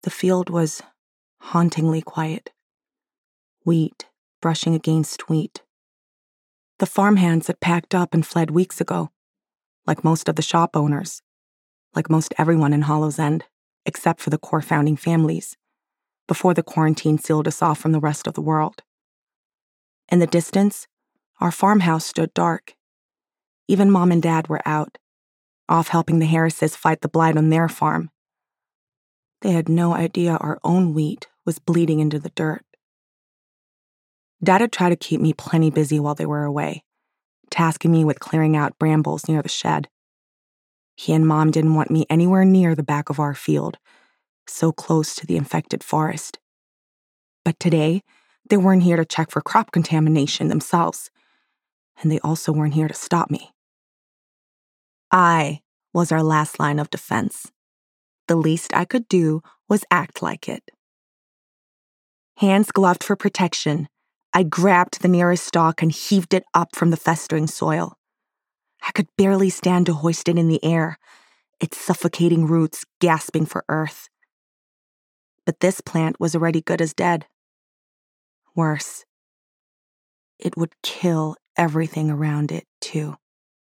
The field was hauntingly quiet. Wheat brushing against wheat. The farmhands had packed up and fled weeks ago, like most of the shop owners, like most everyone in Hollow's End, except for the core founding families, before the quarantine sealed us off from the rest of the world. In the distance, our farmhouse stood dark. Even Mom and Dad were out, off helping the Harrises fight the blight on their farm. They had no idea our own wheat was bleeding into the dirt. Dad had tried to keep me plenty busy while they were away, tasking me with clearing out brambles near the shed. He and Mom didn't want me anywhere near the back of our field, so close to the infected forest. But today, they weren't here to check for crop contamination themselves, and they also weren't here to stop me. I was our last line of defense. The least I could do was act like it. Hands gloved for protection, I grabbed the nearest stalk and heaved it up from the festering soil. I could barely stand to hoist it in the air, its suffocating roots gasping for earth. But this plant was already good as dead. Worse, it would kill everything around it, too.